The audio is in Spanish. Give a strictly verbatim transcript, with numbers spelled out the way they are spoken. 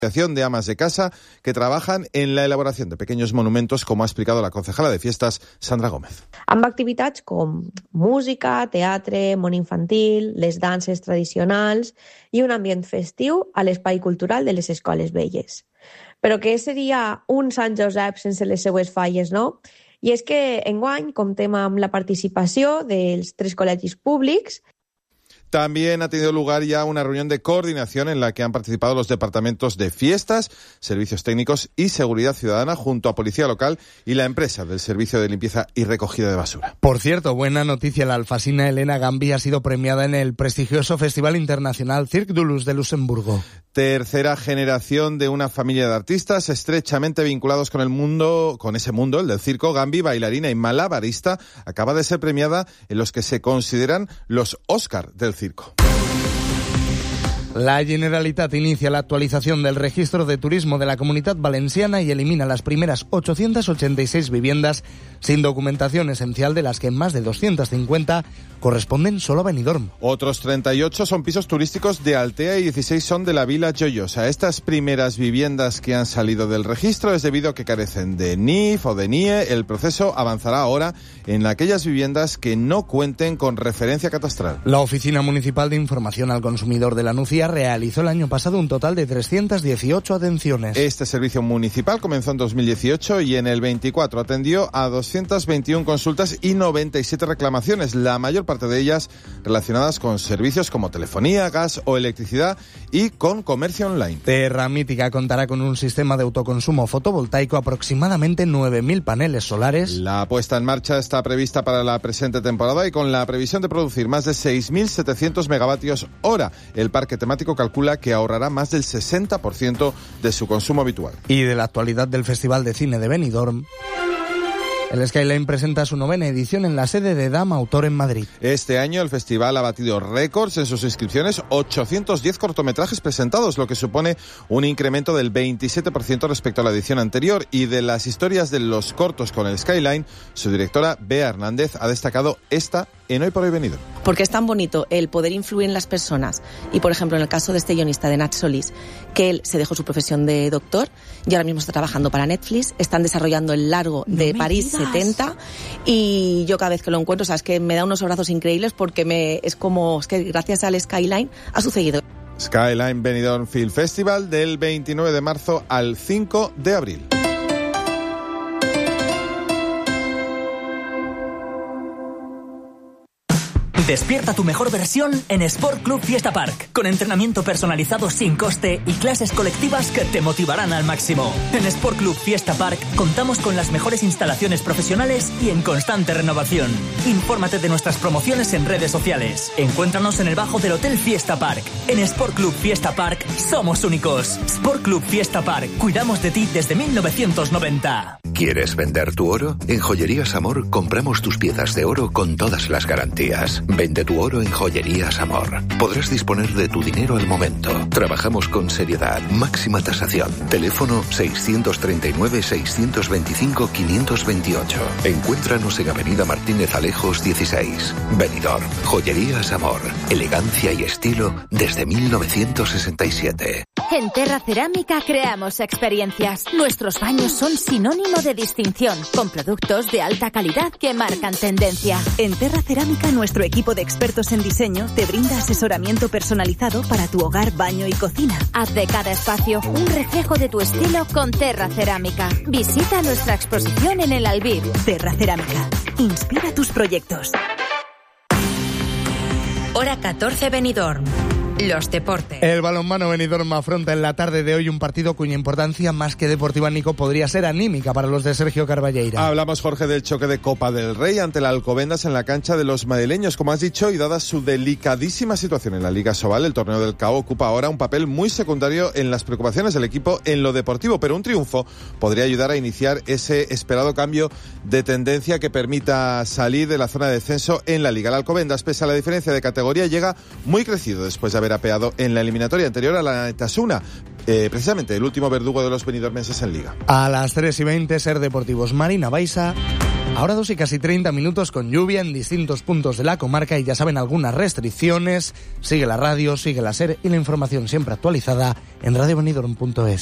de amas de casa que trabajan en la elaboración de pequeños monumentos, como ha explicado la concejala de fiestas, Sandra Gómez. Amb activitats com música, teatre, món infantil, les danses tradicionals i un ambient festiu a l'espai cultural de les escoles velles. Però què seria un Sant Josep sense les seues falles, no? I és que enguany comptem amb la participació dels tres col·legis públics. También ha tenido lugar ya una reunión de coordinación en la que han participado los departamentos de fiestas, servicios técnicos y seguridad ciudadana junto a policía local y la empresa del servicio de limpieza y recogida de basura. Por cierto, buena noticia, la alfasina Elena Gambi ha sido premiada en el prestigioso Festival Internacional Cirque du Luz de Luxemburgo. Tercera generación de una familia de artistas estrechamente vinculados con el mundo, con ese mundo, el del circo. Gambi, bailarina y malabarista, acaba de ser premiada en los que se consideran los Oscar del circo. La Generalitat inicia la actualización del registro de turismo de la Comunitat Valenciana y elimina las primeras ochocientas ochenta y seis viviendas sin documentación esencial, de las que más de doscientas cincuenta corresponden solo a Benidorm. Otros treinta y ocho son pisos turísticos de Altea y dieciséis son de la Vila Joyosa. Estas primeras viviendas que han salido del registro es debido a que carecen de N I F o de N I E. El proceso avanzará ahora en aquellas viviendas que no cuenten con referencia catastral. La Oficina Municipal de Información al Consumidor de la Nucía realizó el año pasado un total de trescientas dieciocho atenciones. Este servicio municipal comenzó en dos mil dieciocho y en el veinticuatro atendió a doscientas veintiuna consultas y noventa y siete reclamaciones, la mayor parte de ellas relacionadas con servicios como telefonía, gas o electricidad y con comercio online. Terra Mítica contará con un sistema de autoconsumo fotovoltaico, aproximadamente nueve mil paneles solares. La puesta en marcha está prevista para la presente temporada y con la previsión de producir más de seis mil setecientos megavatios hora. El parque temático calcula que ahorrará más del sesenta por ciento de su consumo habitual. Y de la actualidad del Festival de Cine de Benidorm, el Skyline presenta su novena edición en la sede de Dama Autor en Madrid. Este año el festival ha batido récords en sus inscripciones, ochocientos diez cortometrajes presentados, lo que supone un incremento del veintisiete por ciento respecto a la edición anterior. Y de las historias de los cortos con el Skyline, su directora, Bea Hernández, ha destacado esta en Hoy por Hoy Benidorm. Porque es tan bonito el poder influir en las personas. Y, por ejemplo, en el caso de este guionista, de Nach Solís, que él se dejó su profesión de doctor y ahora mismo está trabajando para Netflix, están desarrollando el largo de no París setenta, y yo cada vez que lo encuentro, sabes que me da unos abrazos increíbles porque me es como, es que gracias al Skyline ha sucedido. Skyline Benidorm Film Festival del veintinueve de marzo al cinco de abril. Despierta tu mejor versión en Sport Club Fiesta Park, con entrenamiento personalizado sin coste y clases colectivas que te motivarán al máximo. En Sport Club Fiesta Park contamos con las mejores instalaciones profesionales y en constante renovación. Infórmate de nuestras promociones en redes sociales. Encuéntranos en el bajo del Hotel Fiesta Park. En Sport Club Fiesta Park somos únicos. Sport Club Fiesta Park, cuidamos de ti desde mil novecientos noventa. ¿Quieres vender tu oro? En Joyerías Amor compramos tus piezas de oro con todas las garantías. Vende tu oro en Joyerías Amor. Podrás disponer de tu dinero al momento. Trabajamos con seriedad, máxima tasación. Teléfono seiscientos treinta y nueve, seiscientos veinticinco, quinientos veintiocho. Encuéntranos en Avenida Martínez Alejos dieciséis. Benidorm. Joyerías Amor. Elegancia y estilo desde mil novecientos sesenta y siete. En Terra Cerámica creamos experiencias. Nuestros baños son sinónimo de distinción, con productos de alta calidad que marcan tendencia. En Terra Cerámica, nuestro equipo de expertos en diseño te brinda asesoramiento personalizado para tu hogar, baño y cocina. Haz de cada espacio un reflejo de tu estilo con Terra Cerámica. Visita nuestra exposición en el Albir. Terra Cerámica. Inspira tus proyectos. Hora catorce Benidorm. Los deportes. El balonmano Benidorm afronta en la tarde de hoy un partido cuya importancia más que deportiva, Nico, podría ser anímica para los de Sergio Carballeira. Hablamos, Jorge, del choque de Copa del Rey ante el Alcobendas en la cancha de los madrileños, como has dicho, y dada su delicadísima situación en la Liga Sobal, el torneo del C A O ocupa ahora un papel muy secundario en las preocupaciones del equipo en lo deportivo, pero un triunfo podría ayudar a iniciar ese esperado cambio de tendencia que permita salir de la zona de descenso en la Liga. El Alcobendas, pese a la diferencia de categoría, llega muy crecido después de haber apeado en la eliminatoria anterior a la Netasuna, eh, precisamente el último verdugo de los benidormenses en Liga. A las tres y veinte, Ser Deportivos Marina Baixa. Ahora dos y casi treinta minutos con lluvia en distintos puntos de la comarca y ya saben algunas restricciones. Sigue la radio, sigue la SER y la información siempre actualizada en radio benidorm punto es.